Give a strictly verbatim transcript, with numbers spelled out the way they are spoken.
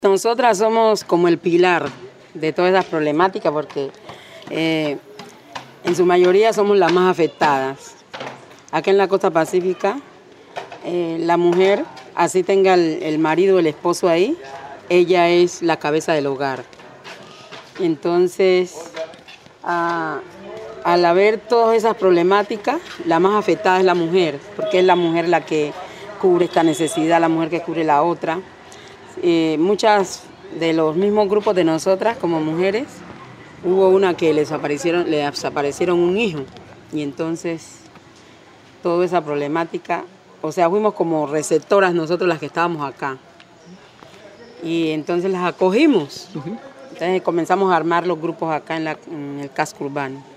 Nosotras somos como el pilar de todas esas problemáticas porque eh, en su mayoría somos las más afectadas. Acá en la costa pacífica, eh, la mujer, así tenga el, el marido o el esposo ahí, ella es la cabeza del hogar. Entonces, a, al haber todas esas problemáticas, la más afectada es la mujer, porque es la mujer la que cubre esta necesidad, la mujer que cubre la otra. Eh, muchas de los mismos grupos de nosotras como mujeres, hubo una que les aparecieron, les desaparecieron un hijo y entonces toda esa problemática, o sea, fuimos como receptoras nosotros las que estábamos acá y entonces las acogimos. Uh-huh. Entonces comenzamos a armar los grupos acá en, la, en el casco urbano.